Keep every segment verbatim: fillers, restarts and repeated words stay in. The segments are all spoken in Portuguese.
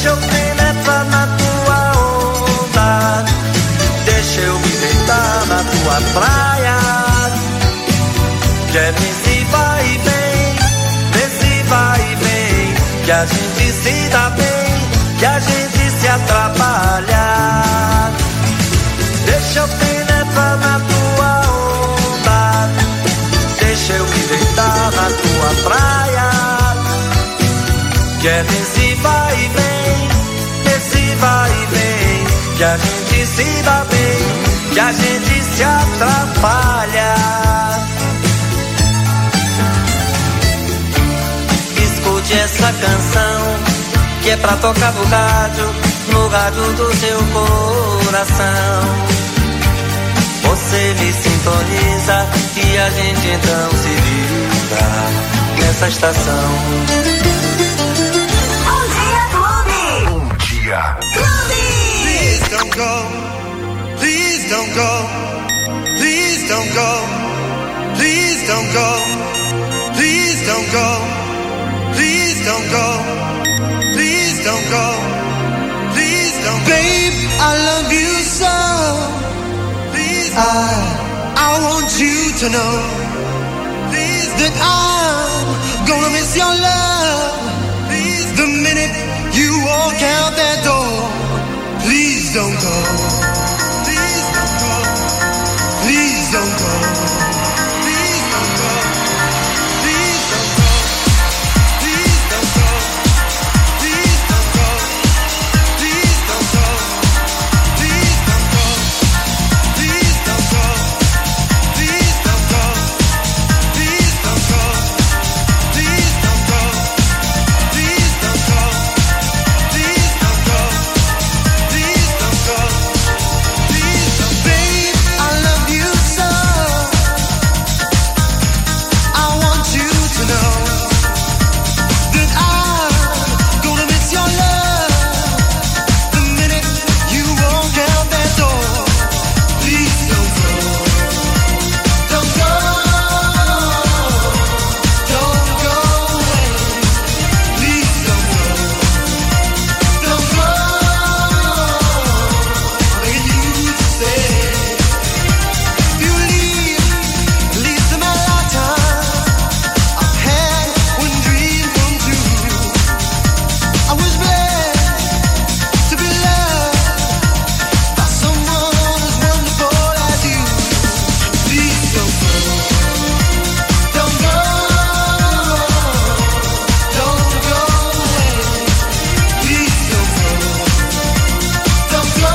Deixa eu penetrar na tua onda, deixa eu me deitar na tua praia. Quer nesse vai e vem, nesse vai e vem, que a gente se dá bem, que a gente se atrapalha. Deixa eu penetrar na tua onda, deixa eu me deitar na tua praia. Quer nesse vai e vem, nesse vai e vem, que a gente se dá bem, que a gente se atrapalha. Escute essa canção, que é pra tocar no rádio, no rádio do seu coração. Você me sintoniza e a gente então se liga nessa estação. Bom dia, Clube! Bom dia, Clube! Please don't go, please don't go, please don't go, please don't go, please don't go, please don't go, please don't go, please don't go. Babe, I love you so. Please, I, I want you to know, please, that I'm gonna miss your love. Please, the minute you walk out that door. Please don't go. Please don't go. Please don't go. Please don't go. Please don't go. Please don't go. Please don't go. Please don't go. Please don't go. Please don't go. Please don't go. Please don't go. Please don't go. Please don't go. Please don't go. Please don't go. Please don't, babe, I love you so. I want you to know that I'm gonna miss your love the minute you walk out that door. Please don't go. Don't go. Don't go away. Please don't go. Don't go. I'm begging you to stay. If you leave, at least in my lifetime, I've had one dream come true. I was blessed to be loved by someone as wonderful as you. Please don't go. Don't go. Don't go away. Please don't go. Don't go.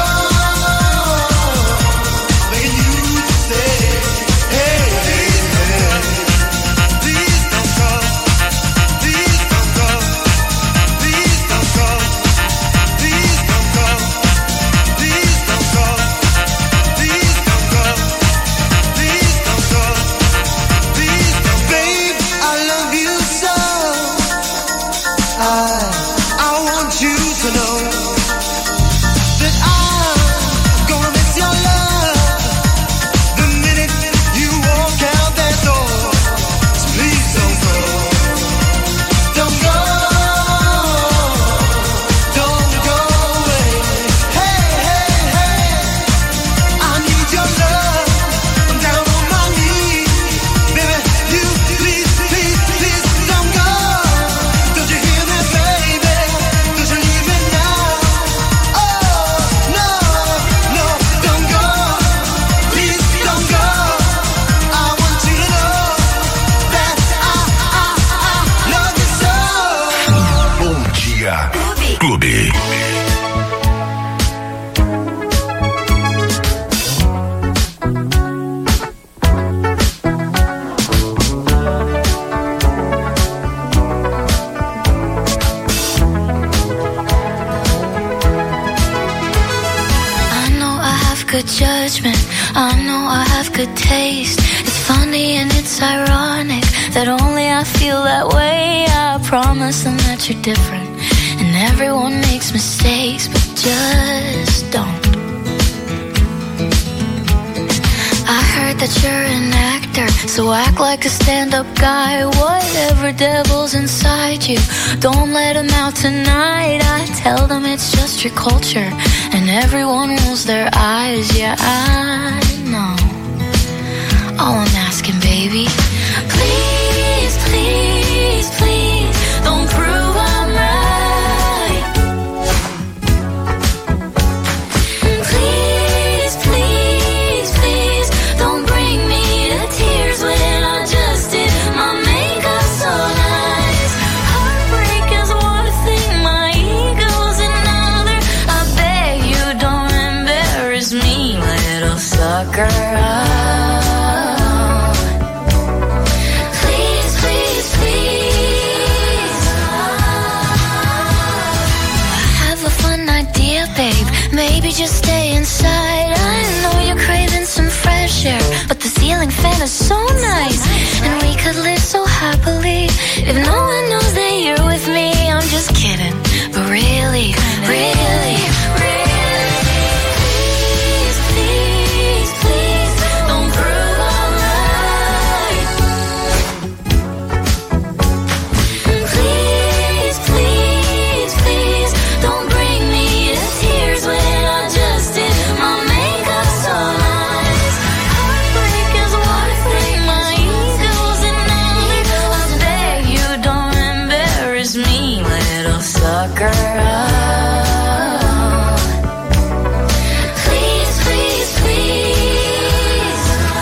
I'm begging you to stay. Hey, hey, hey. Please don't go. Please don't go. Please don't go. Please don't go. Please don't go. Please don't go. Please don't go. Please don't, babe, I love you so. I, I want you to know that I'm gonna miss your love the minute you walk out that door. So please don't go. Don't go. Don't go away. Hey, hey, hey. I need your love. I'm down on my knees. Baby, you please, please, please don't go. Don't you hear me, baby? Don't you leave me now? Oh, no, no, don't go. Please don't go. I want you to know that I, I, I love you so. bom dia, Clube. I know I have good judgment, I know I have good taste. It's funny and it's ironic that only I feel that way. I promise them that you're different, and everyone makes mistakes, but just don't. I heard that you're an actor, character, so act like a stand-up guy. Whatever devil's inside you, don't let him out tonight. I tell them it's just your culture, and everyone rolls their eyes. Yeah, I know. All I'm asking, baby, please, please, please, don't prove I'm right. Please, please, please, don't bring me to tears when I just did my makeup so nice. Heartbreak is one thing, my ego's another. I beg you don't embarrass me, little sucker. Babe, maybe just stay inside. I know you're craving some fresh air, but the ceiling fan is so nice, and we could live so happily if no one knows that you're with me. I'm just kidding, but really, really, really, please, please, please, don't prove I'm right. Please, please, please, don't bring me tears when I just did my makeup so nice. Heartbreak is one thing, my ego's another. I beg you don't embarrass me, little sucker. Please, please, please.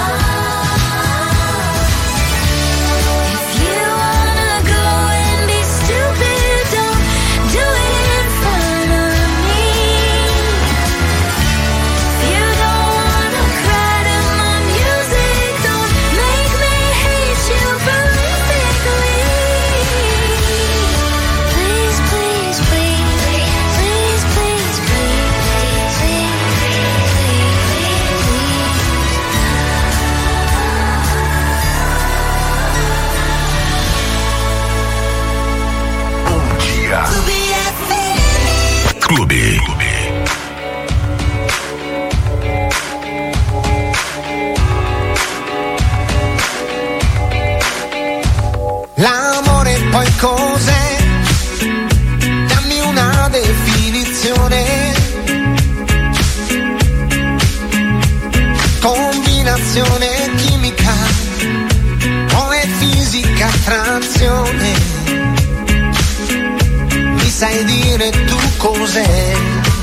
If you wanna go and be stupid, don't do it in front of me. You don't wanna cry to my music, don't make me hate you perfectly. Please, please, please, please, please, please, please, Bom dia. Clube. L'amore poi cos'è? Dammi una definizione. Combinazione chimica o è fisica attrazione? Mi sai dire tu cos'è?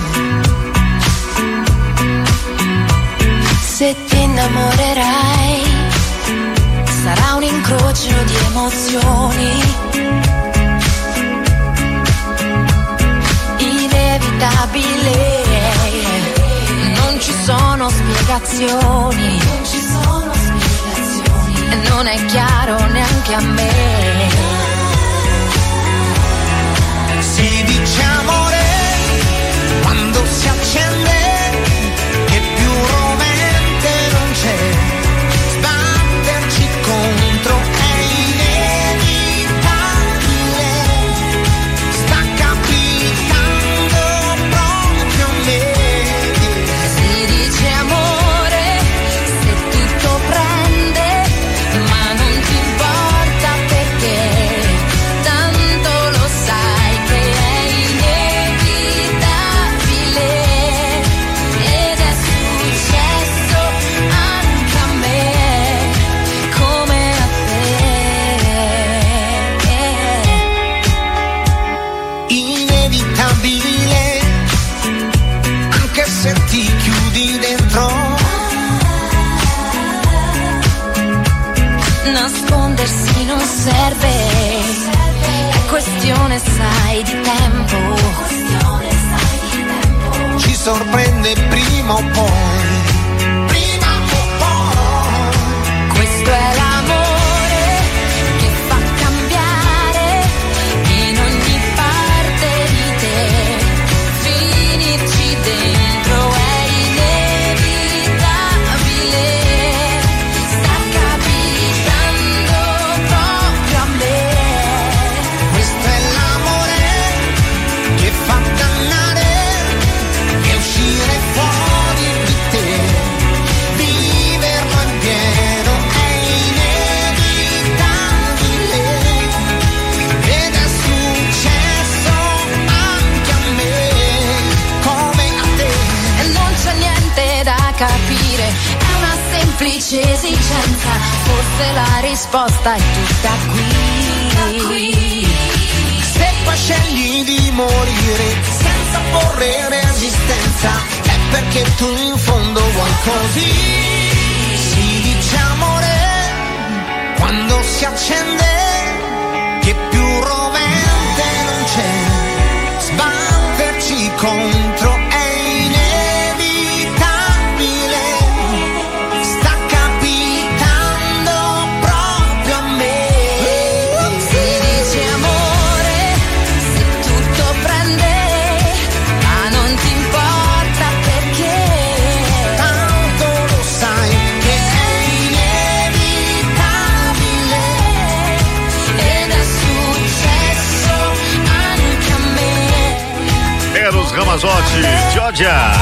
se ti innamorerai sarà un incrocio di emozioni inevitabile, non ci sono spiegazioni, non ci sono spiegazioni, e non è chiaro neanche a me. Si dice amore quando si accende e più rovente non c'è, sbatterci contro è inevitabile, sta capitando proprio a me. Si dice amore se tutto prende, ma non ti importa perché tanto lo sai che è inevitabile, ed è successo anche a me come a te. Inevitabile, anche se ti chiudi dentro. Nascondersi non serve, è questione, sai, di tempo. Ci sorprende prima o poi, prima o poi. Questo è l'amore che fa cambiare in ogni parte di te, finirci dentro è inevitabile, sta capitando proprio a me. Questo è l'amore che fa dannare e uscire fuori di te. capire, è una semplice esigenza, forse la risposta è tutta qui. Se poi scegli di morire senza porre resistenza, è perché tu in fondo vuoi così. Si dice amore quando si accende, che più rovente non c'è, sbatterci contro è inevitabile, sta capitando proprio a me. Si dice amore se tutto prende, ma non ti importa perché, Tanto lo sai che è inevitabile, ed è successo anche a me. Eros Ramazotti, Georgia,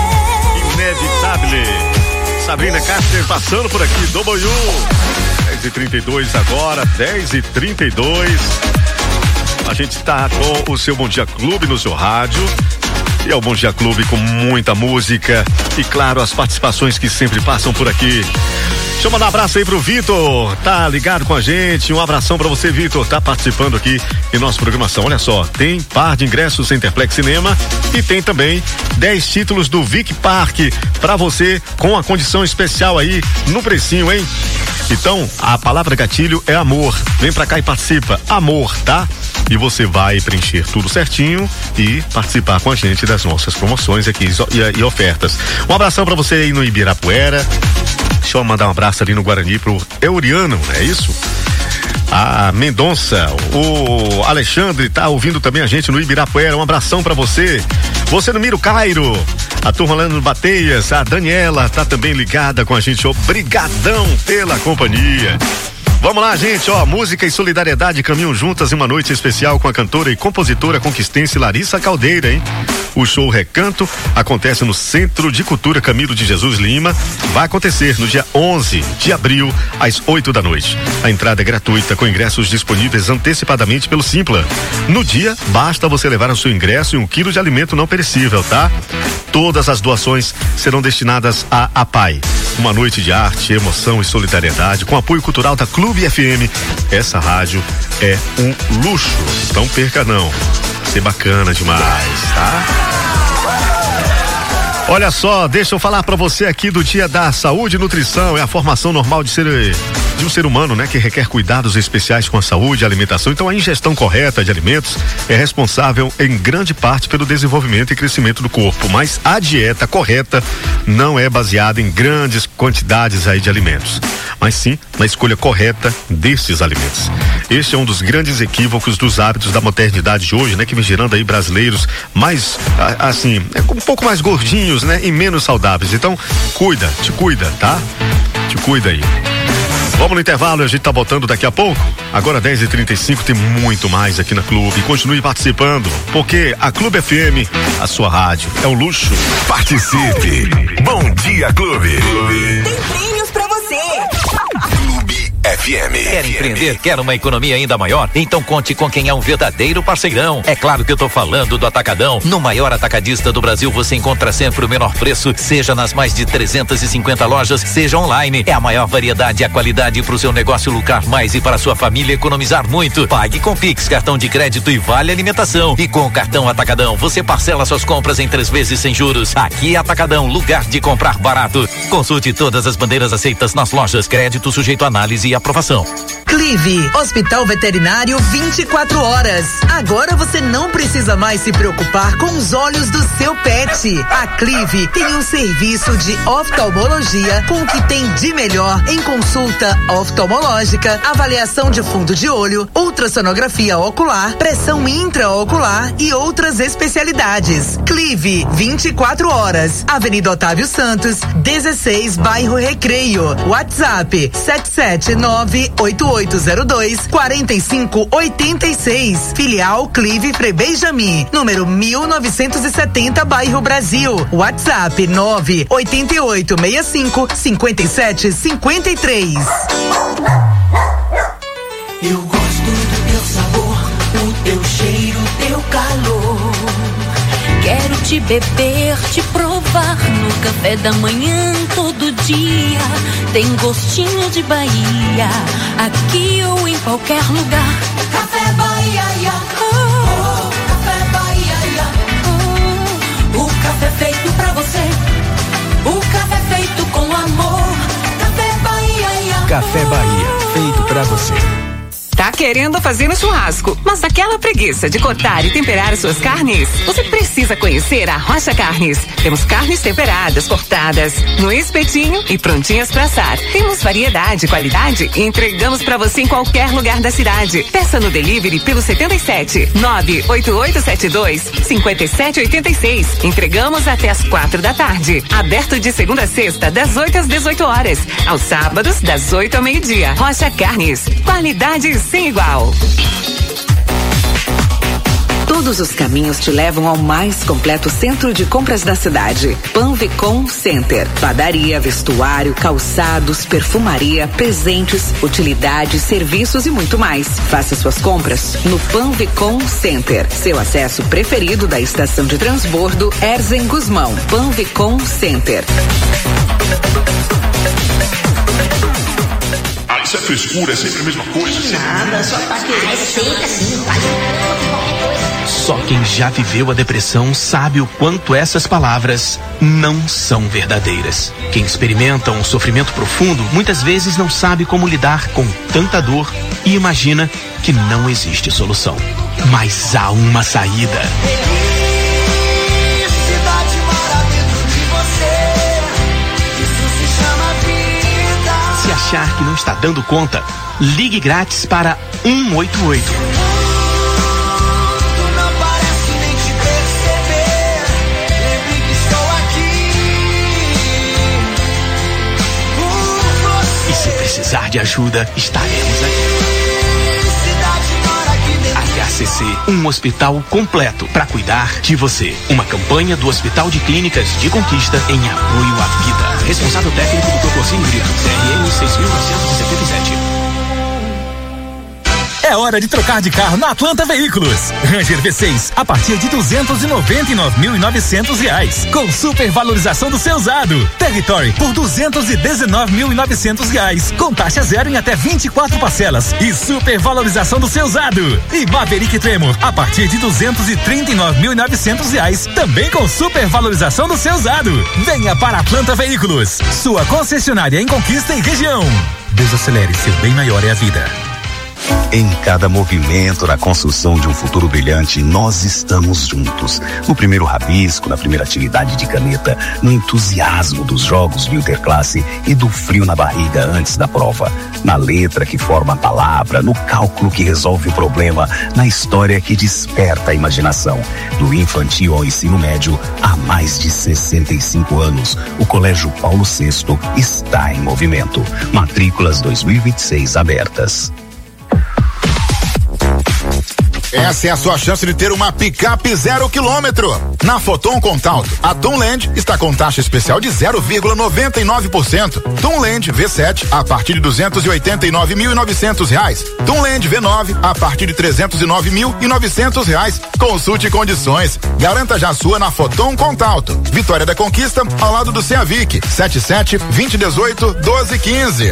Inevitável. Sabrina Carter passando por aqui, W. dez e trinta e dois agora, dez e trinta e dois. A gente tá com o seu Bom Dia Clube no seu rádio. E é o Bom Dia Clube com muita música e, claro, as participações que sempre passam por aqui. Deixa eu mandar um abraço aí pro Vitor, tá ligado com a gente, um abração pra você, Vitor, tá participando aqui em nossa programação. Olha só, tem par de ingressos Centerplex Cinema e tem também dez títulos do Vic Park pra você com a condição especial aí no precinho, hein? Então, a palavra gatilho é amor. Vem pra cá e participa, amor, tá? E você vai preencher tudo certinho e participar com a gente das nossas promoções aqui e, e ofertas. Um abração pra você aí no Ibirapuera. Deixa eu mandar um abraço ali no Guarani pro Euriano, é isso? A Mendonça, o Alexandre tá ouvindo também a gente no Ibirapuera, um abração pra você. Você no Miro Cairo, a turma lá no Bateias, a Daniela tá também ligada com a gente, obrigadão pela companhia. Vamos lá, gente, ó, música e solidariedade caminham juntas em uma noite especial com a cantora e compositora conquistense Larissa Caldeira, hein? O show Recanto acontece no Centro de Cultura Camilo de Jesus Lima. Vai acontecer no dia onze de abril, às oito da noite. A entrada é gratuita, com ingressos disponíveis antecipadamente pelo Simpla. No dia, basta você levar o seu ingresso e um quilo de alimento não perecível, tá? Todas as doações serão destinadas à APAI. Uma noite de arte, emoção e solidariedade com apoio cultural da Clube F M. Essa rádio é um luxo, não perca não. Vai ser bacana demais, tá? Olha só, deixa eu falar pra você aqui do Dia da Saúde e Nutrição. É a formação normal de ser de um ser humano, né, que requer cuidados especiais com a saúde e a alimentação. Então a ingestão correta de alimentos é responsável em grande parte pelo desenvolvimento e crescimento do corpo, mas a dieta correta não é baseada em grandes quantidades aí de alimentos, mas sim na escolha correta desses alimentos. Este é um dos grandes equívocos dos hábitos da modernidade de hoje, né, que vem gerando aí brasileiros mais, assim, um pouco mais gordinhos, né, e menos saudáveis. Então, cuida, te cuida, tá? Te cuida aí. Vamos no intervalo, a gente tá voltando daqui a pouco. Agora dez e trinta e cinco, tem muito mais aqui na Clube. Continue participando, porque a Clube F M, a sua rádio, é um luxo. Participe. Bom Dia Clube. Tem prêmios pra você. Clube F M. Quer empreender? Quer uma economia ainda maior? Então conte com quem é um verdadeiro parceirão. É claro que eu tô falando do Atacadão. No maior atacadista do Brasil, você encontra sempre o menor preço, seja nas mais de trezentas e cinquenta lojas, seja online. É a maior variedade e a qualidade para o seu negócio lucrar mais e para a sua família economizar muito. Pague com Pix, cartão de crédito e vale alimentação. E com o cartão Atacadão, você parcela suas compras em três vezes sem juros. Aqui é Atacadão, lugar de comprar barato. Consulte todas as bandeiras aceitas nas lojas. Crédito sujeito a análise e aprovação. Clive, Hospital Veterinário vinte e quatro horas. Agora você não precisa mais se preocupar com os olhos do seu pet. A Clive tem um serviço de oftalmologia com o que tem de melhor em consulta oftalmológica, avaliação de fundo de olho, ultrassonografia ocular, pressão intraocular e outras especialidades. Clive, vinte e quatro horas. Avenida Otávio Santos, dezesseis, bairro Recreio. WhatsApp sete sete nove oito oito zero dois quatro cinco oito seis. Filial Clive Frei Benjamin, número mil novecentos e setenta, bairro Brasil. WhatsApp nove oito oito seis cinco cinco sete cinco três. Eu gosto do teu sabor, o teu cheiro, o teu calor. Quero de beber, de provar no café da manhã todo dia. Tem gostinho de Bahia, aqui ou em qualquer lugar. Café Bahia, oh, Café Bahia, oh, o café feito pra você, o café feito com amor. Café Bahia, Café Bahia, feito pra você. Tá querendo fazer um churrasco, mas aquela preguiça de cortar e temperar as suas carnes? Você precisa conhecer a Rocha Carnes. Temos carnes temperadas, cortadas, no espetinho e prontinhas para assar. Temos variedade e qualidade e entregamos para você em qualquer lugar da cidade. Peça no delivery pelo setenta e sete, nove oito oito sete dois, cinco sete oito seis. Entregamos até as quatro da tarde. Aberto de segunda a sexta, das oito às dezoito horas. Aos sábados, das oito ao meio-dia. Rocha Carnes. Qualidade sem igual. Todos os caminhos te levam ao mais completo centro de compras da cidade. Panvicom Center. Padaria, vestuário, calçados, perfumaria, presentes, utilidades, serviços e muito mais. Faça suas compras no Panvicom Center. Seu acesso preferido da estação de transbordo Erzen Guzmão. Panvicom Center. Isso é frescura, é sempre a mesma coisa. Nada, só tá querendo. É sempre assim, faz qualquer coisa. Só quem já viveu a depressão sabe o quanto essas palavras não são verdadeiras. Quem experimenta um sofrimento profundo muitas vezes não sabe como lidar com tanta dor e imagina que não existe solução. Mas há uma saída. Se achar que não está dando conta, ligue grátis para um oito oito. E se precisar de ajuda, estaremos aqui. H C C, um hospital completo para cuidar de você. Uma campanha do Hospital de Clínicas de Conquista em apoio à vida. Responsável técnico do Proporcinho Brito, C R M seis mil novecentos e setenta e sete. É hora de trocar de carro na Atlanta Veículos. Ranger V seis a partir de duzentos e noventa e nove mil e novecentos reais, com super valorização do seu usado. Territory por duzentos e dezenove mil e novecentos reais, com taxa zero em até vinte e quatro parcelas e super valorização do seu usado. E Maverick Tremor a partir de duzentos e trinta e nove mil e novecentos reais, também com super valorização do seu usado. Venha para Atlanta Veículos, sua concessionária em Conquista e região. Desacelere, seu bem maior é a vida. Em cada movimento na construção de um futuro brilhante, nós estamos juntos. No primeiro rabisco, na primeira atividade de caneta, no entusiasmo dos jogos de interclasse e do frio na barriga antes da prova. Na letra que forma a palavra, no cálculo que resolve o problema, na história que desperta a imaginação. Do infantil ao ensino médio, há mais de sessenta e cinco anos, o Colégio Paulo sexto está em movimento. Matrículas dois mil e vinte e seis abertas. Essa é a sua chance de ter uma picape zero quilômetro. Na Foton Contato, a Tunland está com taxa especial de zero vírgula noventa e nove por cento. Tunland V sete a partir de duzentos e oitenta e nove mil e novecentos reais. Tunland V nove a partir de trezentos e nove mil e novecentos reais. Consulte condições. Garanta já a sua na Foton Contato. Vitória da Conquista, ao lado do Ceavic. sete sete, vinte, dezoito, doze, quinze.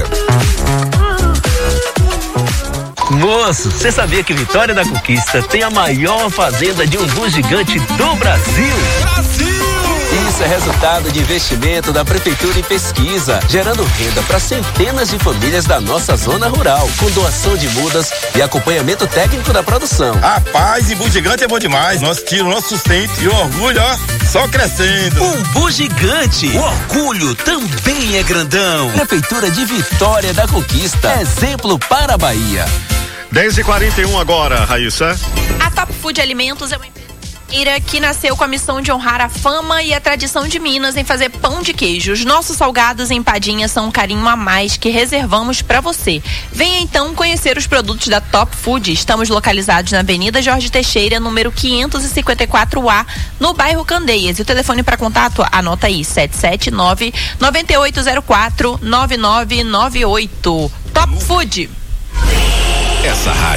Moço, você sabia que Vitória da Conquista tem a maior fazenda de umbu gigante do Brasil? Brasil! Isso é resultado de investimento da Prefeitura em pesquisa, gerando renda para centenas de famílias da nossa zona rural, com doação de mudas e acompanhamento técnico da produção. Rapaz, umbu gigante é bom demais. Nós tira o nosso sustento e o orgulho, ó, só crescendo. Umbu gigante, o orgulho também é grandão. Prefeitura de Vitória da Conquista, exemplo para a Bahia. dez e quarenta e um agora, Raíssa. A Top Food Alimentos é uma empresa que nasceu com a missão de honrar a fama e a tradição de Minas em fazer pão de queijo. Os nossos salgados e empadinhas são um carinho a mais que reservamos para você. Venha então conhecer os produtos da Top Food. Estamos localizados na Avenida Jorge Teixeira, número quinhentos e cinquenta e quatro A, no bairro Candeias. E o telefone para contato, anota aí, sete sete nove, nove oito zero quatro, nove nove nove oito. Top Food. Essa rádio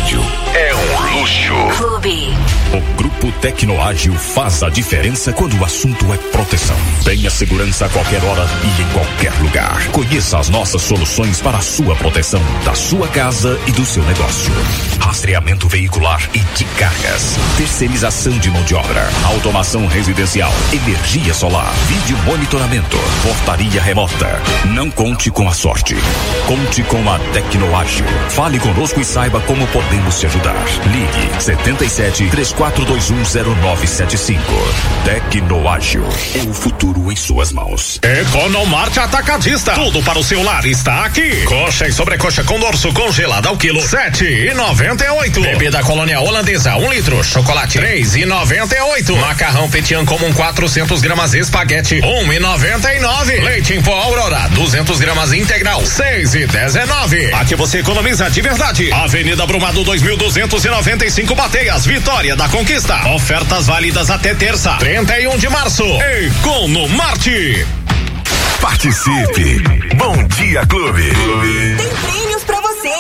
é um luxo. Clube. O Grupo Tecnoágil faz a diferença quando o assunto é proteção. Tenha segurança a qualquer hora e em qualquer lugar. Conheça as nossas soluções para a sua proteção, da sua casa e do seu negócio. Rastreamento veicular e de cargas. Terceirização de mão de obra. Automação residencial. Energia solar. Vídeo monitoramento. Portaria remota. Não conte com a sorte. Conte com a Tecnoágil. Fale conosco e saiba como podemos te ajudar. Ligue setenta e sete, três quatro dois um, zero nove sete cinco. Tecnoágil. É o futuro em suas mãos. Economarte Atacadista. Tudo para o seu lar está aqui. Coxa e sobrecoxa com dorso congelada ao quilo sete e noventa e oito. Bebida colônia holandesa um litro. Chocolate três e noventa e oito. Macarrão Petian comum quatrocentos gramas espaguete um e noventa e nove. Leite em pó Aurora duzentos gramas integral seis e dezenove. Aqui você economiza de verdade. Avenida Brumado dois mil duzentos e noventa e cinco Bateias, Vitória da Conquista. Ofertas válidas até terça, trinta e um de março. Economarte. Participe. Bom dia, Clube. Tem prêmios pra você.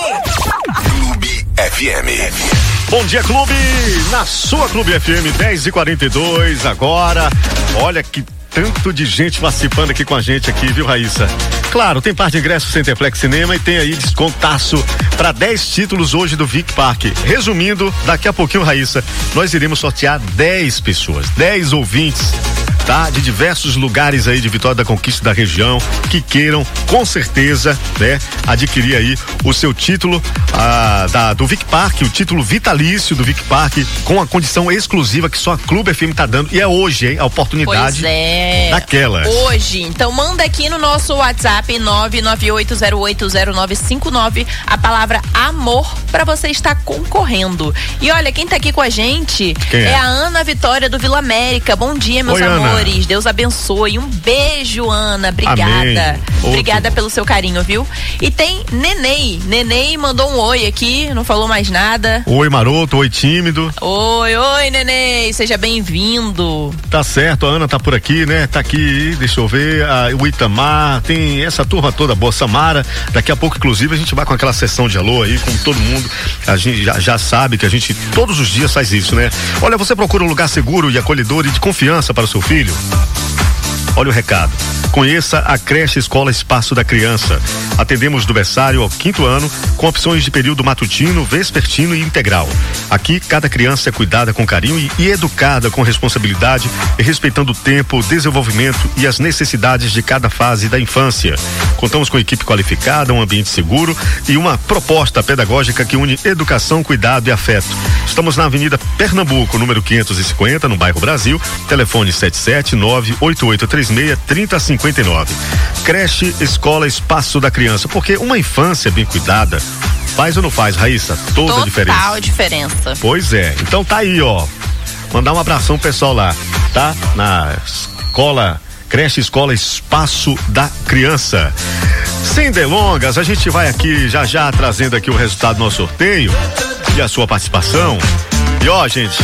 Clube F M. Bom dia, Clube. Na sua Clube F M, dez e quarenta e dois agora. Olha que tanto de gente participando aqui com a gente aqui, viu, Raíssa? Claro, tem par de ingressos Centerplex Cinema e tem aí descontaço para dez títulos hoje do Vic Park. Resumindo, daqui a pouquinho, Raíssa, nós iremos sortear dez pessoas, dez ouvintes, tá? De diversos lugares aí de Vitória da Conquista da região, que queiram, com certeza, né? Adquirir aí o seu título ah, da, do Vic Park, o título vitalício do Vic Park, com a condição exclusiva que só a Clube F M tá dando, e é hoje, hein? A oportunidade pois é. daquelas. Hoje, então manda aqui no nosso WhatsApp nove nove oito zero oito zero nove cinco nove a palavra amor pra você estar concorrendo. E olha, quem tá aqui com a gente Quem é? é a Ana Vitória do Vila América. Bom dia, meus Oi, amores. Ana. Deus abençoe. Um beijo, Ana. Obrigada. Amém. Obrigada pelo seu carinho, viu? E tem Nenei. Nenei mandou um oi aqui, não falou mais nada. Oi, maroto, oi, tímido. Oi, oi, Nenei. Seja bem-vindo. Tá certo, a Ana tá por aqui, né? Tá aqui, deixa eu ver, a, o Itamar, tem essa turma toda, boa, Samara. Daqui a pouco, inclusive, a gente vai com aquela sessão de alô aí, como todo mundo, a gente já, já sabe que a gente todos os dias faz isso, né? Olha, você procura um lugar seguro e acolhedor e de confiança para o seu filho? Olha o recado. Conheça a creche Escola Espaço da Criança. Atendemos do berçário ao quinto ano, com opções de período matutino, vespertino e integral. Aqui, cada criança é cuidada com carinho e, e educada com responsabilidade, e respeitando o tempo, o desenvolvimento e as necessidades de cada fase da infância. Contamos com equipe qualificada, um ambiente seguro e uma proposta pedagógica que une educação, cuidado e afeto. Estamos na Avenida Pernambuco, número quinhentos e cinquenta, no bairro Brasil. Telefone sete sete nove oito oito três seis, três zero cinco nove. Creche Escola Espaço da Criança, porque uma infância bem cuidada faz ou não faz, Raíssa? Toda Total a diferença. Total diferença. Pois é, então tá aí, ó. Mandar um abração pro pessoal lá, tá? Na escola, creche Escola Espaço da Criança. Sem delongas, a gente vai aqui já já trazendo aqui o resultado do nosso sorteio e a sua participação. E ó, gente,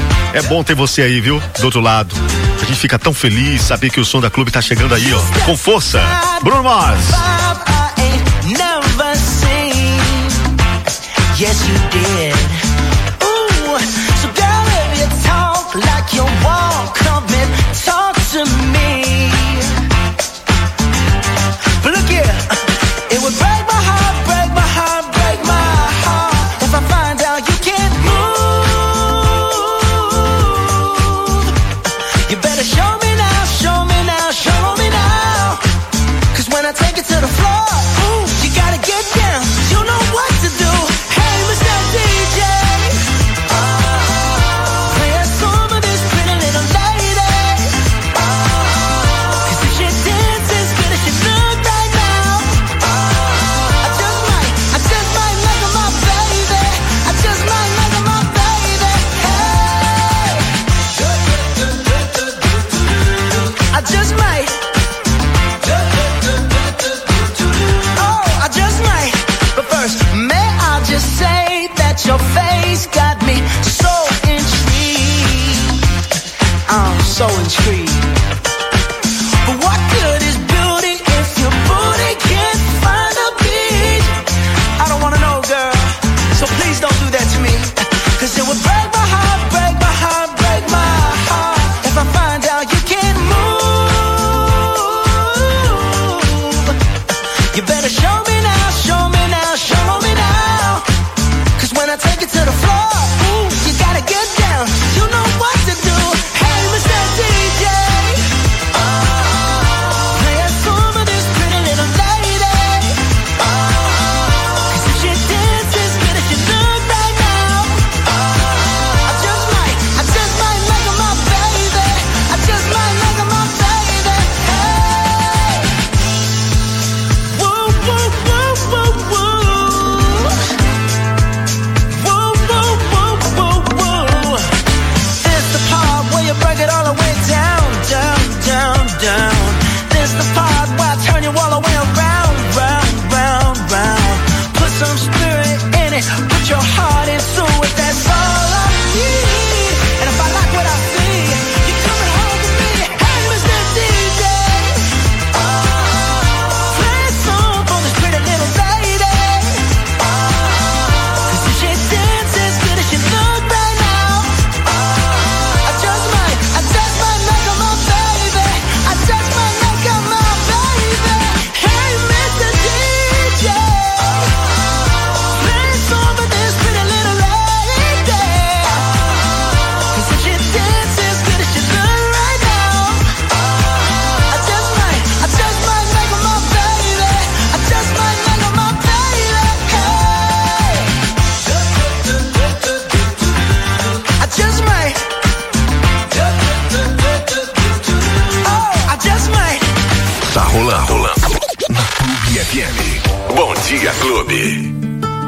é bom ter você aí, viu? Do outro lado. A gente fica tão feliz saber que o som da Clube tá chegando aí, ó. Com força. Bruno Mars. Never seen. Yes, you did. Ooh, so girl, if you talk like you walk, come and talk to me. But look here, it would break my heart, break my heart, break my heart if I find out you can't move. You better show me now, show me now, show me now. 'Cause when I take it to the floor, ooh, you gotta get down. You know what to do. Hey, Mister D J. rolando, rolando na Clube F M. Bom Dia Clube.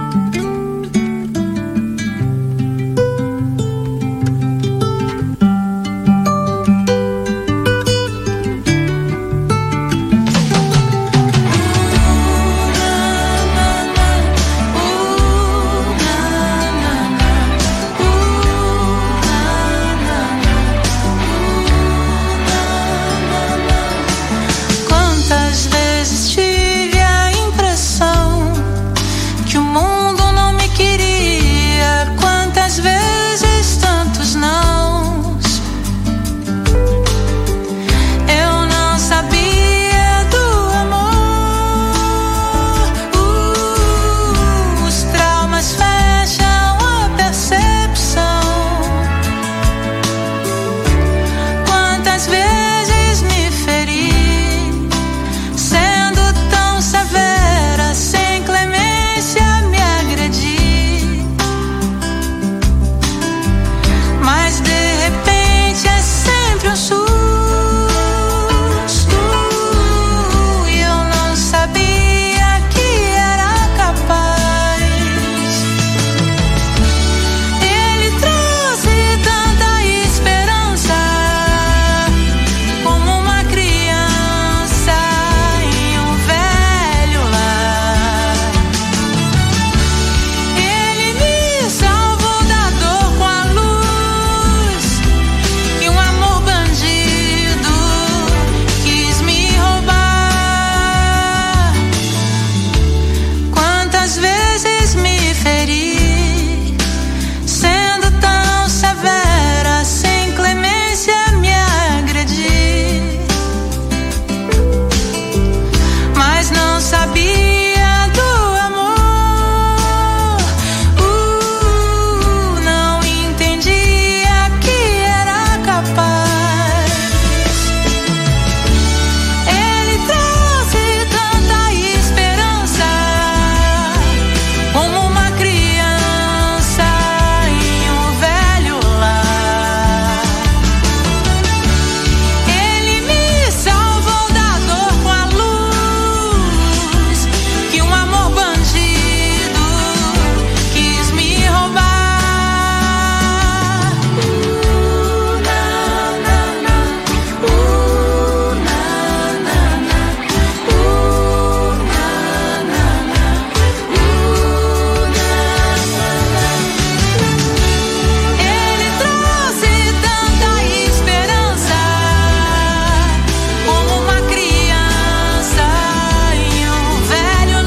Quantas vezes tive a impressão que o mundo não me queria, quantas vezes tantos nãos. Eu não sabia do amor. Uh, os traumas fecham a percepção. Quantas vezes me feri, sendo tão severa, sem clemência me agredi. Mas de repente é sempre um susto, e eu não sabia que era capaz. Ele trouxe tanta esperança, como uma criança em um velho lar. Ele me salvou da dor com a luz, e um amor bandido quis me roubar. Quantas vezes me feri, sendo tão severa, sem clemência me agredi. Mas não sabia do amor. Uh, não entendia que era capaz. Ele trouxe tanta esperança, como uma criança em um velho lar. Ele me salvou da dor com a luz, que um amor bandido quis me roubar. Uh, na, na, na. Uh, na, na, na. Uh, na, na, na. Uh, na, na, na. Ele trouxe tanta esperança, como uma criança em um velho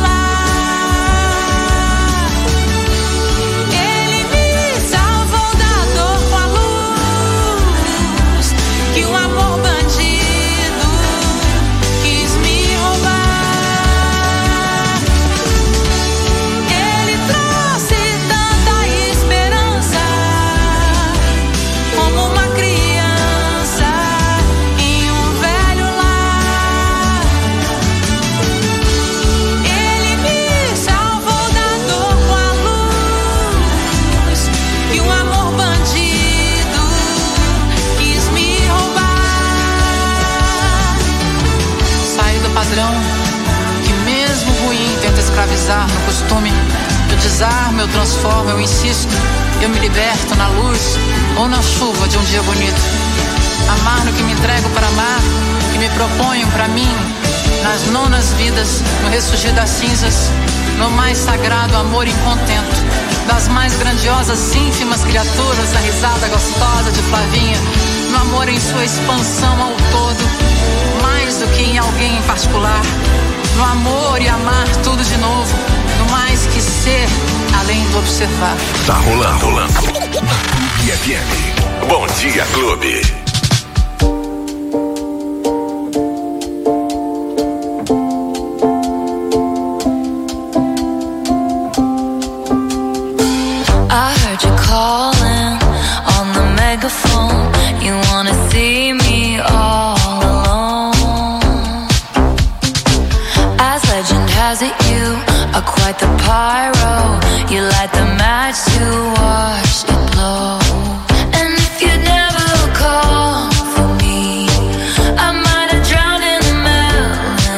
lar. Ele me salvou da dor com a luz, que um amor bandido quis me roubar. Ele trouxe tanta esperança, como uma criança em um velho lar. Ele me salvou da dor com a luz, que um amor bandido quis me roubar. Saí do padrão que mesmo ruim tenta escravizar no costume. Eu desarmo, eu transformo, eu insisto. Eu me liberto na luz ou na chuva de um dia bonito. Amar no que me entrego para amar, que me proponho para mim, nas nonas vidas, no ressurgir das cinzas, no mais sagrado amor incontento, das mais grandiosas ínfimas criaturas, a risada gostosa de Flavinha, no amor em sua expansão ao todo, mais do que em alguém em particular, no amor e amar tudo de novo, no mais que ser, além do observar. Tá rolando, rolando na Clube F M. Bom Dia Clube. I heard you calling on the megaphone. You wanna see me all alone. As legend has it, you are quite the pyro. You light the match to watch it blow. And if you never call for me, I might have drowned in the melody.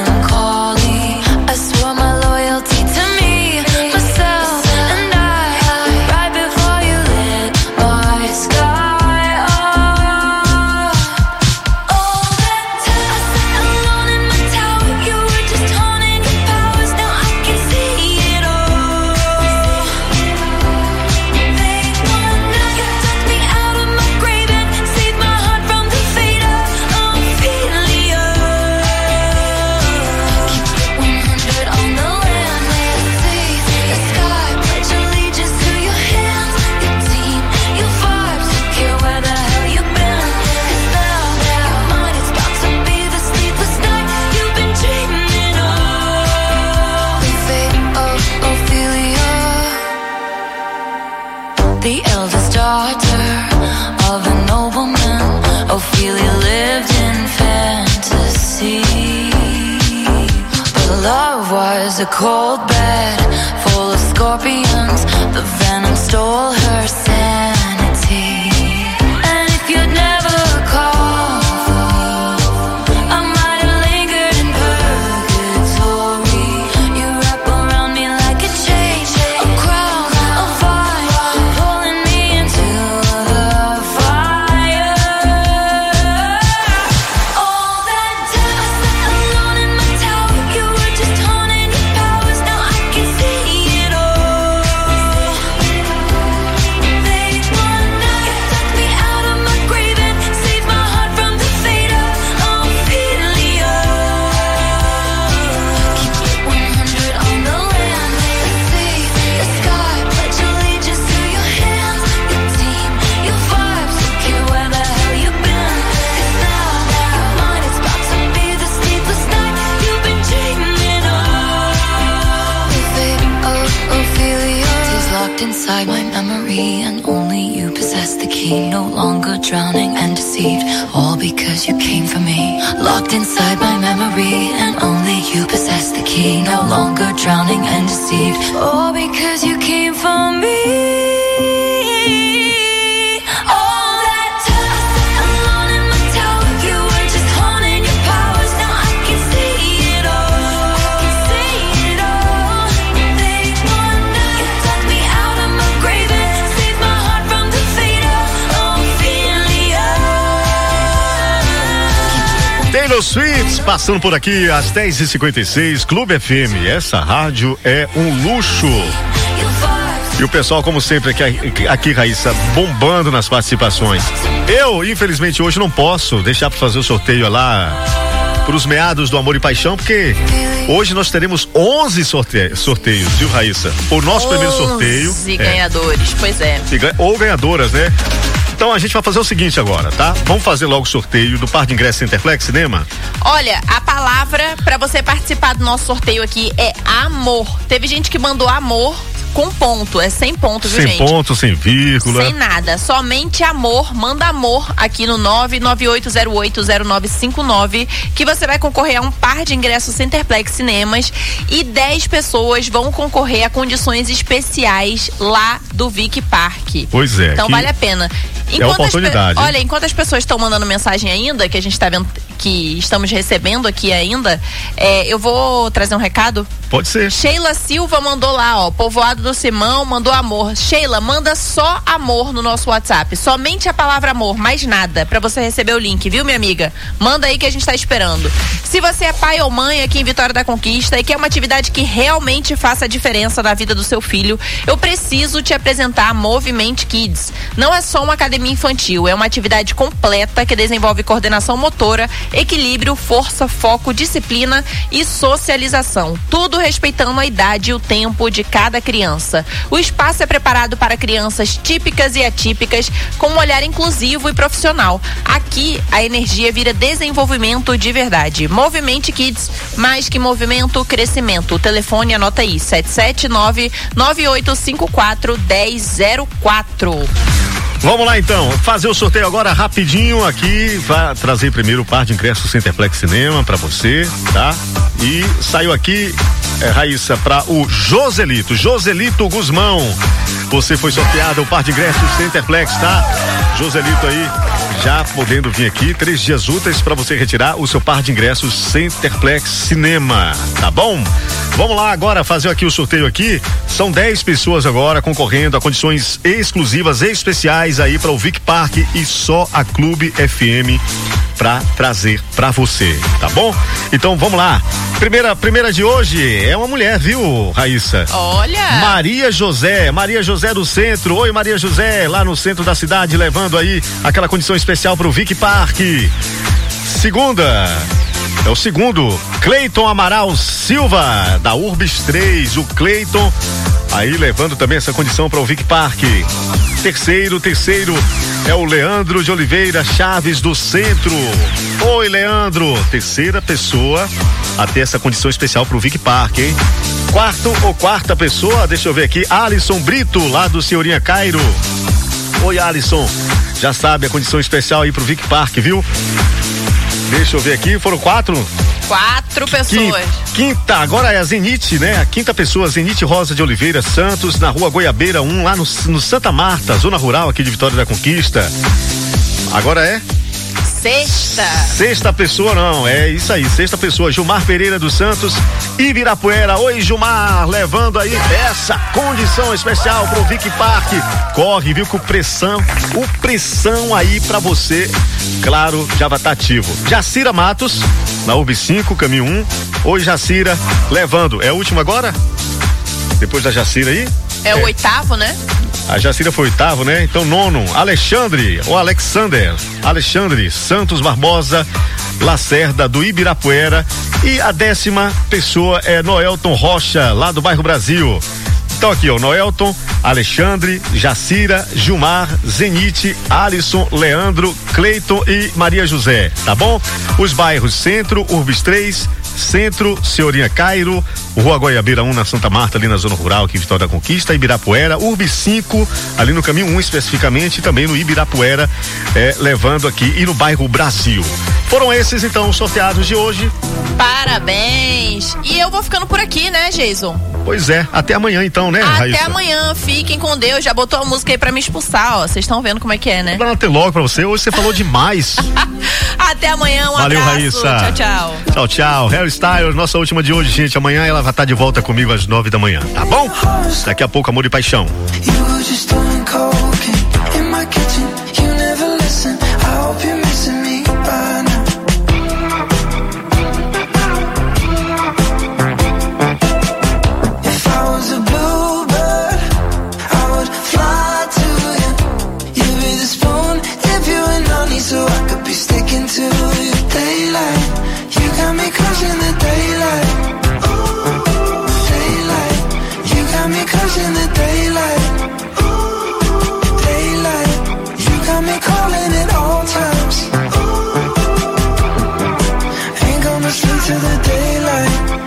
was a cold bed full of scorpions. The venom stole her sanity. And if you'd never called, I might have lingered in purgatory. You wrap around me like a chain, a crown, a fire, pulling me into the fire. All that dust alone in my tower, you were just haunting your powers. Now I can see it all. Late one night, took me out of my grave and saved my heart from the fate of Ophelia. Keep it one hundred on the land, the sea, the sky. Pledge allegiance to your hands, your team, your vibes. Don't care where the hell you've been. 'Cause now, you're mine. It's about to be the sleepless night you've been dreaming of. The fate of Ophelia is locked inside my memory, and only you possess the key. No longer drowning and deceived, all because you came for me. Locked inside my memory, and only you possess the key. No longer drowning and deceived, all because you came for me. All that dust alone in my tower, you were just haunting your powers. Now I can see it all. I can see it all. Late one night, you dug me out of my grave and saved my heart from the fate of Ophelia. Taylor Swift passando por aqui às dez e cinquenta e seis, Clube F M. Essa rádio é um luxo. E o pessoal, como sempre, aqui, aqui, Raíssa, bombando nas participações. Eu, infelizmente, hoje não posso deixar para fazer o sorteio lá pros meados do Amor e Paixão, porque hoje nós teremos onze sorte sorteios, viu, Raíssa? O nosso primeiro sorteio. onze ganhadores, pois é. Ou ganhadoras, né? Então a gente vai fazer o seguinte agora, tá? Vamos fazer logo o sorteio do par de ingressos Centerplex Cinema? Olha, a palavra pra você participar do nosso sorteio aqui é amor. Teve gente que mandou amor com ponto, é sem ponto, viu, Sem gente? ponto, sem vírgula. Sem nada, somente amor. Manda amor aqui no nove nove oito zero oito zero nove cinco nove, que você vai concorrer a um par de ingressos Centerplex Cinemas, e dez pessoas vão concorrer a condições especiais lá do Vic Park. Pois é. Então vale a pena. É a oportunidade. Olha, enquanto as pessoas estão mandando mensagem ainda, que a gente está vendo, que estamos recebendo aqui ainda, é, eu vou trazer um recado. Pode ser. Sheila Silva mandou lá, ó, Povoado do Simão, mandou amor. Sheila, manda só amor no nosso WhatsApp, somente a palavra amor, mais nada, pra você receber o link, viu, minha amiga? Manda aí que a gente tá esperando. Se você é pai ou mãe aqui em Vitória da Conquista e quer uma atividade que realmente faça a diferença na vida do seu filho, eu preciso te apresentar a Movimento Kids. Não é só uma academia infantil, é uma atividade completa que desenvolve coordenação motora, equilíbrio, força, foco, disciplina e socialização. Tudo respeitando a idade e o tempo de cada criança. O espaço é preparado para crianças típicas e atípicas, com um olhar inclusivo e profissional. Aqui, a energia vira desenvolvimento de verdade. Movimento Kids, mais que movimento, crescimento. O telefone, anota aí, sete sete nove nove oito cinco quatro um zero zero quatro. Vamos lá então, fazer o sorteio agora rapidinho aqui, vai trazer primeiro o par de ingressos Centerplex Cinema pra você, tá? E saiu aqui, é, Raíssa, pra o Joselito, Joselito Guzmão. Você foi sorteado o par de ingressos Centerplex, tá? Joselito aí, já podendo vir aqui, três dias úteis pra você retirar o seu par de ingressos Centerplex Cinema, tá bom? Vamos lá agora fazer aqui o sorteio aqui, são dez pessoas agora concorrendo a condições exclusivas e especiais aí para o Vic Park, e só a Clube F M pra trazer pra você, tá bom? Então vamos lá. Primeira, primeira de hoje é uma mulher, viu, Raíssa? Olha! Maria José, Maria José do Centro. Oi, Maria José, lá no centro da cidade, levando aí aquela condição especial pro Vic Park. Segunda, é o segundo, Cleiton Amaral Silva, da Urbis três, o Cleiton aí levando também essa condição para o Vic Park. Terceiro, terceiro é o Leandro de Oliveira Chaves do Centro. Oi, Leandro, terceira pessoa a ter essa condição especial para o Vic Park, hein? Quarto ou quarta pessoa, deixa eu ver aqui, Alisson Brito, lá do Senhorinha Cairo. Oi, Alisson, já sabe a condição especial aí pro Vic Park, viu? Deixa eu ver aqui, foram quatro? Quatro pessoas. Quinta, agora é a Zenite, né? A quinta pessoa, Zenite Rosa de Oliveira Santos, na rua Goiabeira um, lá no, no Santa Marta, zona rural aqui de Vitória da Conquista. Agora é? Sexta. Sexta pessoa, não, é isso aí, sexta pessoa, Gilmar Pereira dos Santos, Ibirapuera. Oi, Gilmar, levando aí essa condição especial pro Vic Park. Corre, viu, com pressão, o pressão aí pra você, claro, já vai estar ativo. Jacira Matos, na U B cinco, caminho um. Oi, Jacira, levando, é a última agora? Depois da Jacira aí? É, é. o oitavo, né? A Jacira foi oitavo, né? Então, nono, Alexandre, ou Alexander, Alexandre Santos Barbosa, Lacerda, do Ibirapuera. E a décima pessoa é Noelton Rocha, lá do bairro Brasil. Então aqui, ó, Noelton, Alexandre, Jacira, Gilmar, Zenite, Alisson, Leandro, Cleiton e Maria José, tá bom? Os bairros Centro, Urbis três, Centro, Senhorinha Cairo, Rua Goiabeira um na Santa Marta, ali na zona rural, aqui em Vitória da Conquista, Ibirapuera, Urbis cinco, ali no caminho um especificamente, e também no Ibirapuera, é, levando aqui, e no bairro Brasil. Foram esses, então, os sorteados de hoje. Parabéns! E eu vou ficando por aqui, né, Jason? Pois é, até amanhã então, né, Até Raíssa? amanhã, fiquem com Deus. Já botou a música aí pra me expulsar, ó. Vocês estão vendo como é que é, né? Até logo pra você, hoje você falou demais. Até amanhã, um Valeu, abraço. Raíssa. Tchau, tchau. Tchau, tchau. Harry Styles, nossa última de hoje, gente. Amanhã ela vai estar de volta comigo às nove da manhã, tá bom? Daqui a pouco, Amor e Paixão. So I could be sticking to your daylight. You got me crushing the daylight. Ooh, daylight. You got me crushing the daylight. Ooh, daylight. You got me calling at all times. Ooh, ain't gonna sleep till the daylight.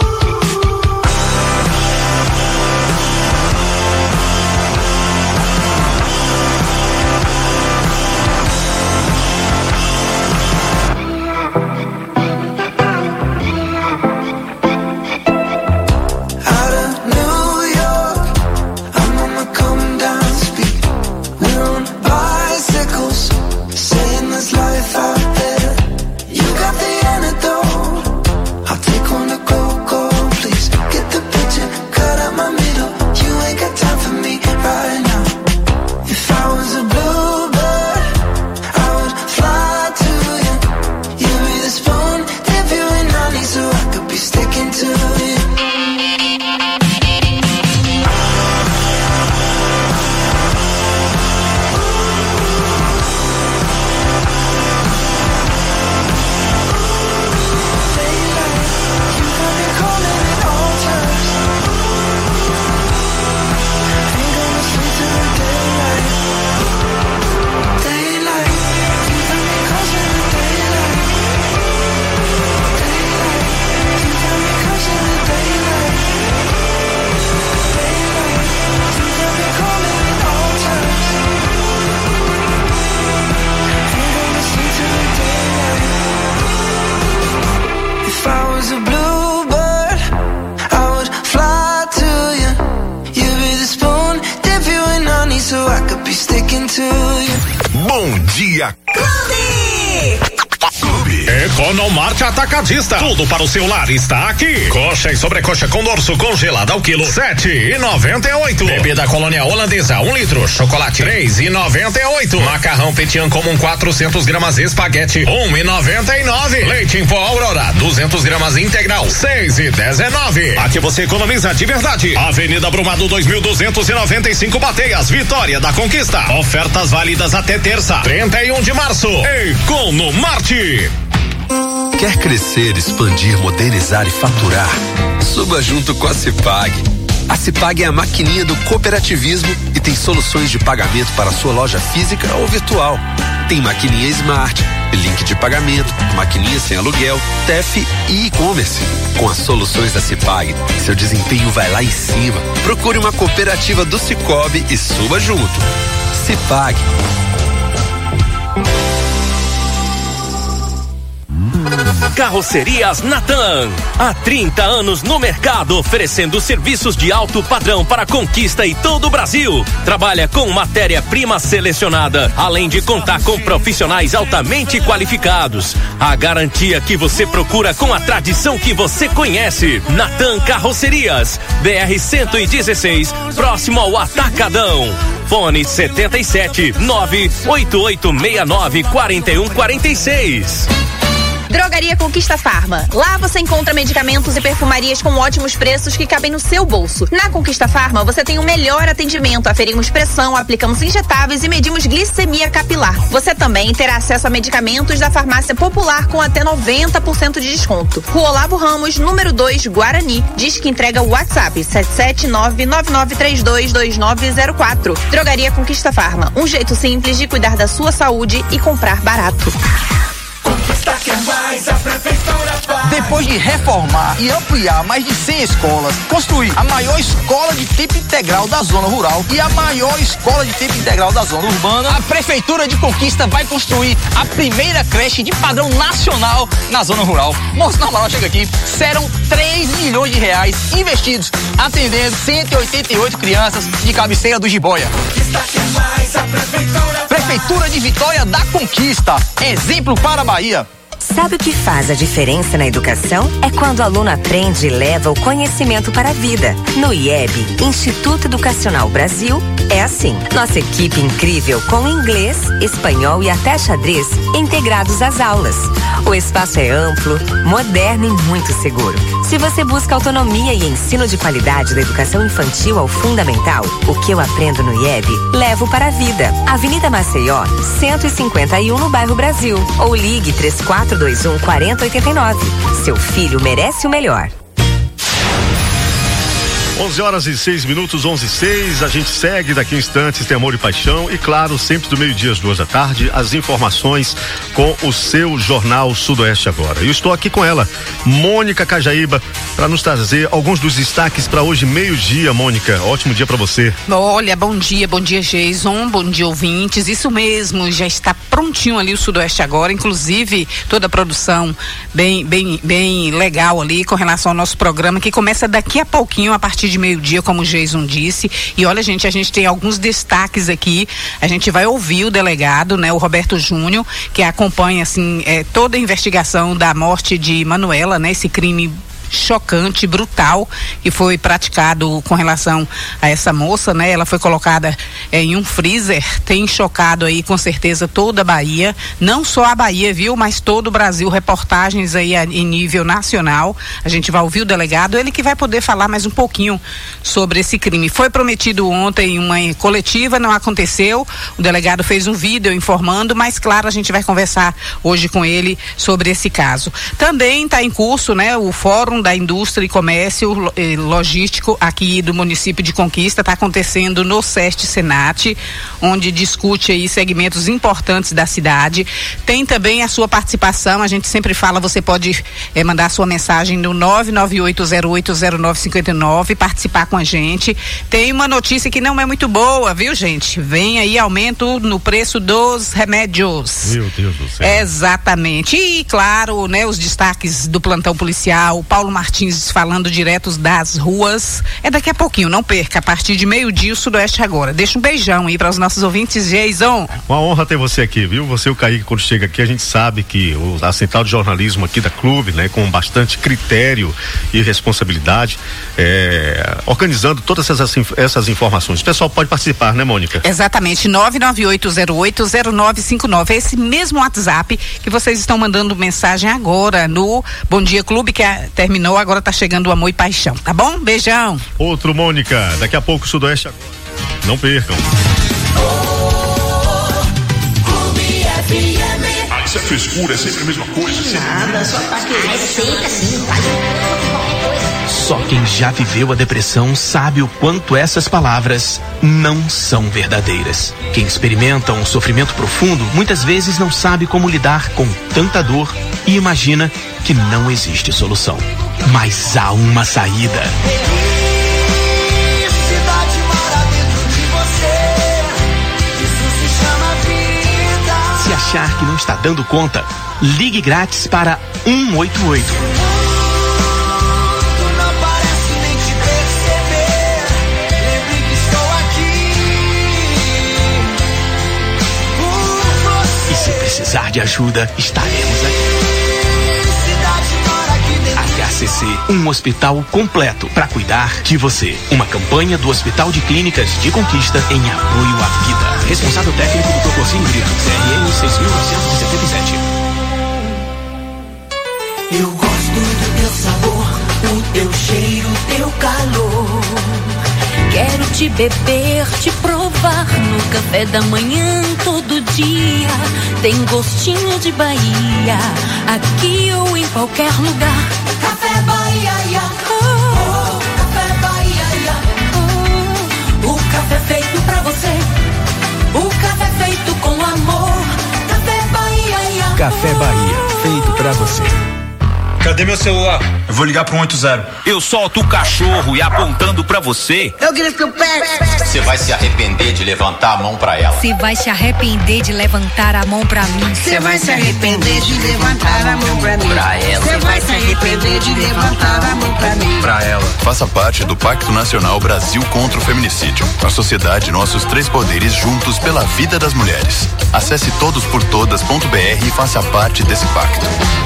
Bom dia, Economarte Atacadista. Tudo para o seu lar está aqui. Coxa e sobrecoxa com dorso congelada ao quilo, sete e noventa e oito. Bebida Colônia Holandesa, um litro. Chocolate, três e noventa e oito. Macarrão Petian comum, quatrocentos gramas espaguete, um e noventa e nove. Leite em pó Aurora, duzentos gramas integral, seis e dezenove. Aqui você economiza de verdade. Avenida Brumado, dois mil duzentos e noventa e cinco, Bateias, Vitória da Conquista. Ofertas válidas até terça, trinta e um de março. Economarte. Quer crescer, expandir, modernizar e faturar? Suba junto com a Cipag. A Cipag é a maquininha do cooperativismo e tem soluções de pagamento para a sua loja física ou virtual. Tem maquininha Smart, link de pagamento, maquininha sem aluguel, T E F e e-commerce. Com as soluções da Cipag, seu desempenho vai lá em cima. Procure uma cooperativa do Cicobi e suba junto. Cipag. Carrocerias Natan. Há trinta anos no mercado, oferecendo serviços de alto padrão para Conquista e todo o Brasil. Trabalha com matéria-prima selecionada, além de contar com profissionais altamente qualificados. A garantia que você procura com a tradição que você conhece. Natan Carrocerias, B R cento e dezesseis, próximo ao Atacadão. Fone setenta e sete, nove oito oito seis nove, quatro um quatro seis. Drogaria Conquista Farma. Lá você encontra medicamentos e perfumarias com ótimos preços que cabem no seu bolso. Na Conquista Farma você tem o melhor atendimento. Aferimos pressão, aplicamos injetáveis e medimos glicemia capilar. Você também terá acesso a medicamentos da farmácia popular com até noventa por cento de desconto. Rua Olavo Ramos, número dois, Guarani. Diz que entrega o WhatsApp sete sete nove, nove nove três dois, dois nove zero quatro. Drogaria Conquista Farma. Um jeito simples de cuidar da sua saúde e comprar barato. Depois de reformar e ampliar mais de cem escolas, construir a maior escola de tempo integral da zona rural e a maior escola de tempo integral da zona urbana, a Prefeitura de Conquista vai construir a primeira creche de padrão nacional na zona rural. Moço, na moral, chega aqui, serão três milhões de reais investidos, atendendo cento e oitenta e oito crianças de cabeceira do Jiboia. Prefeitura de Vitória da Conquista, exemplo para a Bahia. Sabe o que faz a diferença na educação? É quando o aluno aprende e leva o conhecimento para a vida. No I E B, Instituto Educacional Brasil, é assim. Nossa equipe incrível com inglês, espanhol e até xadrez integrados às aulas. O espaço é amplo, moderno e muito seguro. Se você busca autonomia e ensino de qualidade da educação infantil ao fundamental, o que eu aprendo no I E B, levo para a vida. Avenida Maceió, cento e cinquenta e um no bairro Brasil. Ou ligue três quatro dois um, quatro zero oito nove. Seu filho merece o melhor. onze horas e seis minutos, onze e seis. A gente segue daqui a instantes, tem Amor e Paixão. E claro, sempre do meio-dia às duas da tarde, as informações com o seu Jornal Sudoeste Agora. Eu estou aqui com ela, Mônica Cajaíba, para nos trazer alguns dos destaques para hoje, meio-dia. Mônica, ótimo dia para você. Olha, bom dia, bom dia, Jason, bom dia, ouvintes. Isso mesmo, já está prontinho ali o Sudoeste Agora, inclusive toda a produção bem, bem, bem legal ali com relação ao nosso programa, que começa daqui a pouquinho, a partir de meio-dia, como o Jason disse. E olha, gente, a gente tem alguns destaques aqui. A gente vai ouvir o delegado, né, o Roberto Júnior, que acompanha assim é, toda a investigação da morte de Manuela, né, esse crime chocante, brutal, que foi praticado com relação a essa moça, né? Ela foi colocada é, em um freezer, tem chocado aí com certeza toda a Bahia, não só a Bahia, viu? Mas todo o Brasil, reportagens aí a, em nível nacional. A gente vai ouvir o delegado, ele que vai poder falar mais um pouquinho sobre esse crime. Foi prometido ontem uma coletiva, não aconteceu, o delegado fez um vídeo informando, mas claro, a gente vai conversar hoje com ele sobre esse caso. Também está em curso, né? O Fórum da Indústria e Comércio eh, Logístico aqui do município de Conquista, está acontecendo no SEST Senat, onde discute aí segmentos importantes da cidade. Tem também a sua participação, a gente sempre fala, você pode eh, mandar a sua mensagem no nove nove oito zero oito zero nove cinco nove, participar com a gente. Tem uma notícia que não é muito boa, viu, gente? Vem aí aumento no preço dos remédios. Meu Deus do céu. Exatamente. E claro, né, os destaques do plantão policial, Paulo Martins falando direto das ruas. É daqui a pouquinho, não perca, a partir de meio-dia o Sudoeste Agora. Deixa um beijão aí para os nossos ouvintes, Jason. Uma honra ter você aqui, viu? Você e o Kaique, quando chega aqui, a gente sabe que o, a central de jornalismo aqui da Clube, né, com bastante critério e responsabilidade, é, organizando todas essas, essas informações. O pessoal pode participar, né, Mônica? Exatamente, nove nove oito zero oito zero nove cinco nove. É esse mesmo WhatsApp que vocês estão mandando mensagem agora no Bom Dia Clube, que é, terminou, agora tá chegando o Amor e Paixão, tá bom? Beijão. Outro, Mônica, daqui a pouco o Sudoeste Agora. Não percam. Ah, isso é frescura, é sempre a mesma coisa. Nada, só tá querendo. É sempre assim, faz qualquer coisa. Só quem já viveu a depressão sabe o quanto essas palavras não são verdadeiras. Quem experimenta um sofrimento profundo muitas vezes não sabe como lidar com tanta dor e imagina que não existe solução. Mas há uma saída. Se achar que não está dando conta, ligue grátis para um oito oito. E se precisar de ajuda, estaremos aqui. H C C, um hospital completo para cuidar de você. Uma campanha do Hospital de Clínicas de Conquista em apoio à vida. Responsável técnico doutor Corsinho Brito, C R M seis mil novecentos e setenta e sete. Eu gosto do teu sabor, o teu cheiro, o teu calor. Quero te beber, te provar no café da manhã todo dia. Tem gostinho de Bahia, aqui ou em qualquer lugar. Café Bahia, ia. Oh, café Bahia, ia. Oh, o café feito pra você, o café feito com amor. Café Bahia, ia. Café Bahia, feito pra você. Cadê meu celular? Eu vou ligar pro um oito zero. Eu solto o cachorro e apontando pra você. Eu grito o pé. Você vai se arrepender de levantar a mão pra ela. Você vai se arrepender de levantar a mão pra mim. Você vai se arrepender de levantar a mão pra mim. Pra ela. Você vai se arrepender de levantar a mão pra mim. Pra ela. Faça parte do Pacto Nacional Brasil contra o Feminicídio. A sociedade, nossos três poderes juntos pela vida das mulheres. Acesse todos por todas ponto b r e faça parte desse pacto.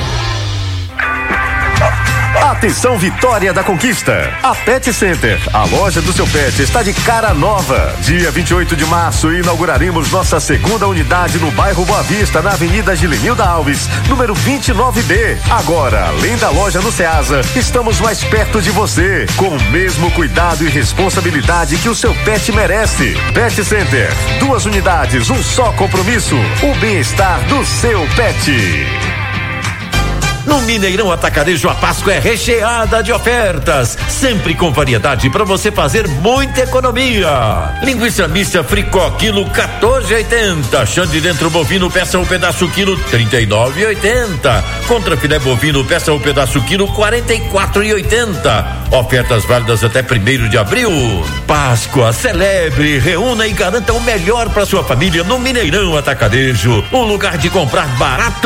Atenção Vitória da Conquista. A Pet Center, a loja do seu pet, está de cara nova. Dia vinte e oito de março inauguraremos nossa segunda unidade no bairro Boa Vista, na Avenida Gilenilda Alves, número vinte e nove B. Agora, além da loja no Ceasa, estamos mais perto de você, com o mesmo cuidado e responsabilidade que o seu pet merece. Pet Center, duas unidades, um só compromisso, o bem-estar do seu pet. No Mineirão Atacarejo, a Páscoa é recheada de ofertas, sempre com variedade para você fazer muita economia. Linguiça mista Fricó, quilo quatorze e oitenta. Chã de dentro bovino, peça um pedaço, quilo trinta e nove e oitenta. Contra filé bovino, peça um pedaço, quilo quarenta e quatro e oitenta. Ofertas válidas até primeiro de abril. Páscoa, celebre, reúna e garanta o melhor para sua família no Mineirão Atacarejo, um lugar de comprar barato.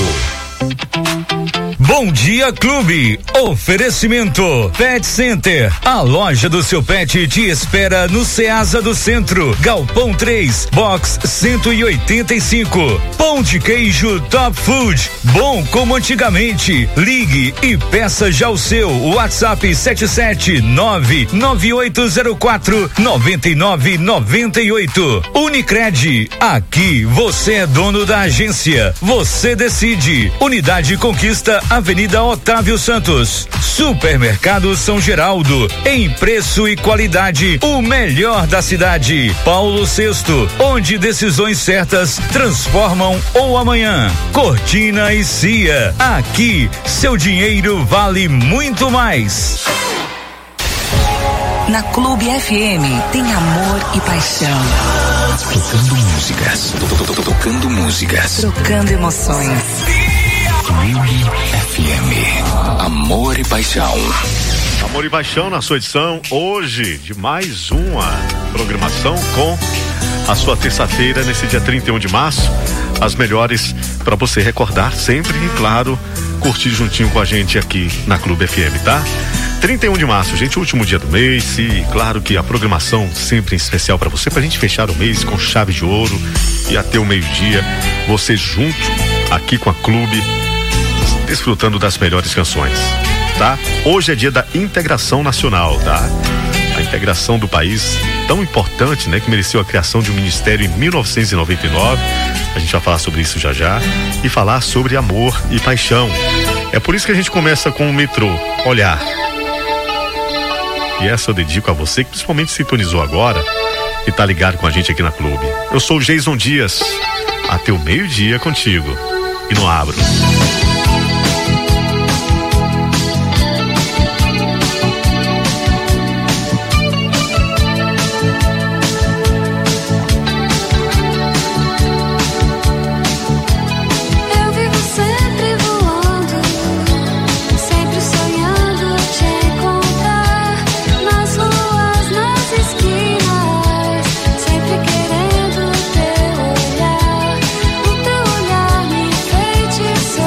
Bom Dia Clube, oferecimento Pet Center, a loja do seu pet te espera no Ceasa do Centro, Galpão três, box cento e oitenta e cinco. Pão de queijo Top Food, bom como antigamente. Ligue e peça já o seu. WhatsApp sete sete nove nove oito zero quatro nove nove nove oito. Unicred, aqui você é dono da agência, você decide. Unidade Conquista, Avenida Otávio Santos. Supermercado São Geraldo, em preço e qualidade, o melhor da cidade. Paulo Sexto, onde decisões certas transformam o amanhã. Cortina e Cia, aqui seu dinheiro vale muito mais. Na Clube F M tem amor e paixão. Tocando músicas, tocando músicas, trocando emoções. Clube F M, amor e paixão. Amor e paixão na sua edição hoje de mais uma programação com a sua terça-feira nesse dia trinta e um de março. As melhores para você recordar sempre e, claro, curtir juntinho com a gente aqui na Clube F M, tá? trinta e um de março, gente, último dia do mês e claro que a programação sempre em especial para você, pra gente fechar o mês com chave de ouro e até o meio-dia, você junto aqui com a Clube, desfrutando das melhores canções, tá? Hoje é dia da integração nacional, tá? A integração do país tão importante, né? Que mereceu a criação de um ministério em mil novecentos e noventa e nove. A gente vai falar sobre isso já já e falar sobre amor e paixão. É por isso que a gente começa com o metrô, Olhar. E essa eu dedico a você que principalmente sintonizou agora e tá ligado com a gente aqui na Clube. Eu sou o Jason Dias, até o meio-dia contigo e não abro. Querendo teu olhar, o teu olhar me feitiça.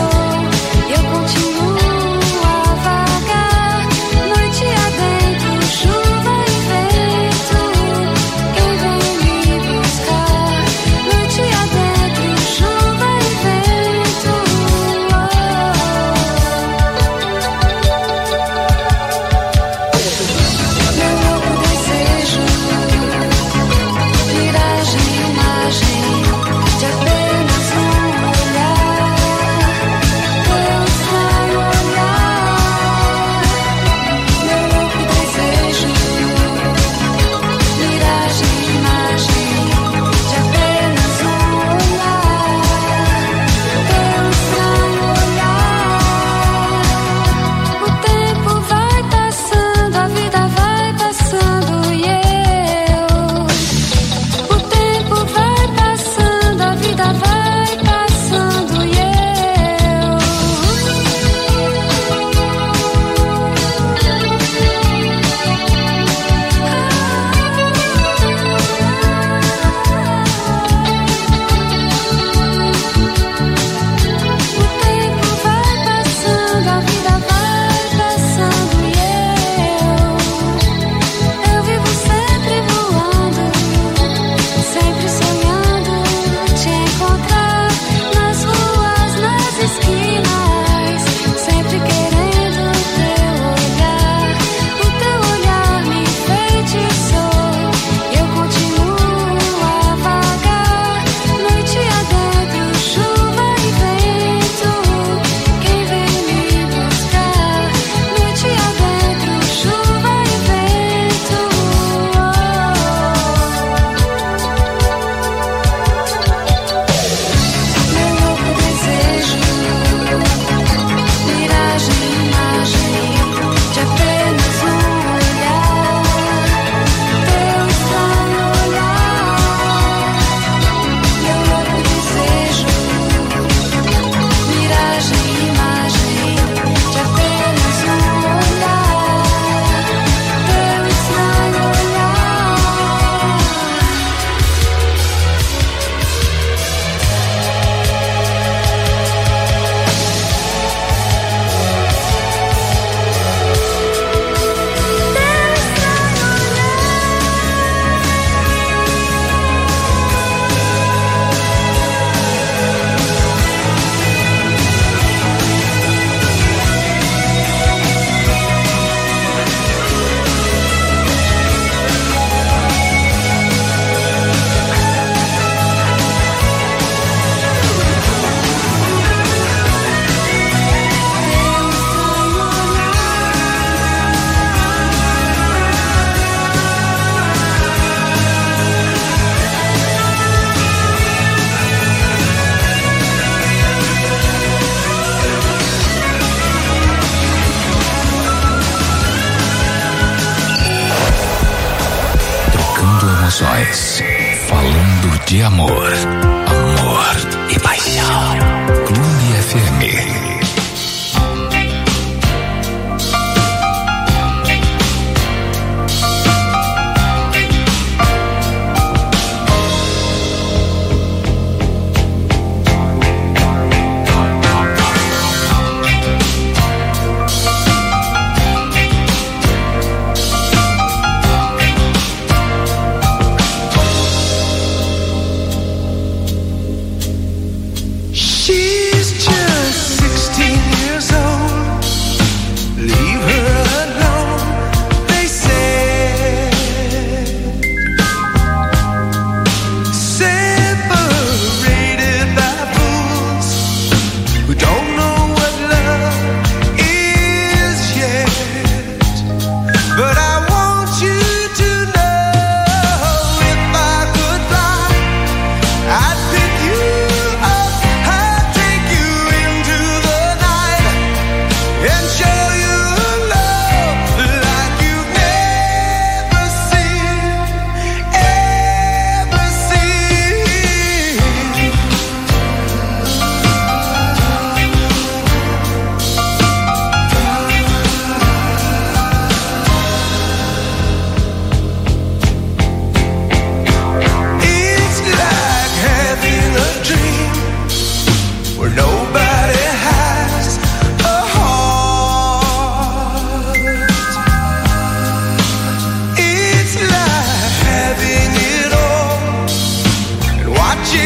corações. Falando de amor, amor e paixão. Clube F M.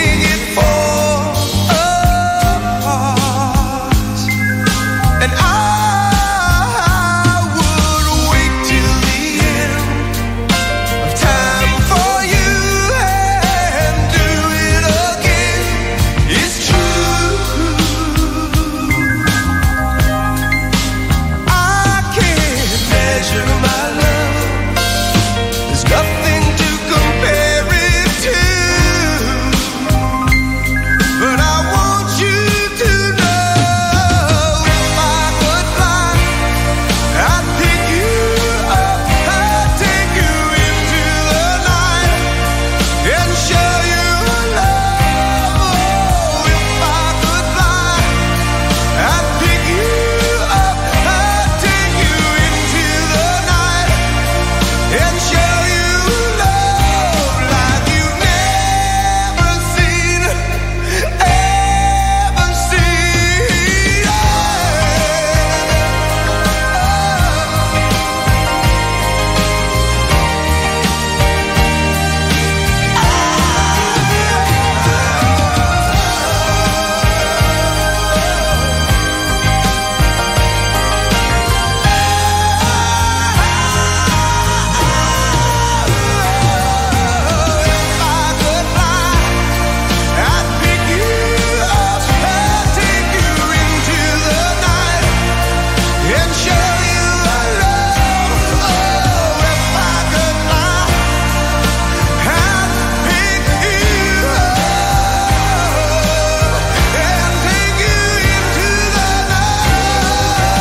And I